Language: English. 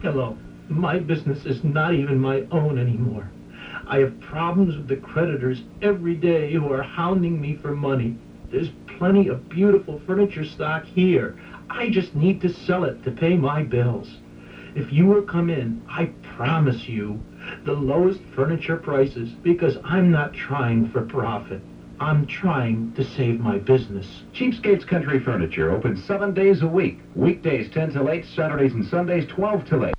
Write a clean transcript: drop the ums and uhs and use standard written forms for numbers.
Hello. My business is not even my own anymore. I have problems with the creditors every day who are hounding me for money. There's plenty of beautiful furniture stock here. I just need to sell it to pay my bills. If you will come in, I promise you the lowest furniture prices, because I'm not trying for profit. I'm trying to save my business. Cheapskates Country Furniture opens 7 days a week. Weekdays 10 till 8, Saturdays and Sundays 12 till 8.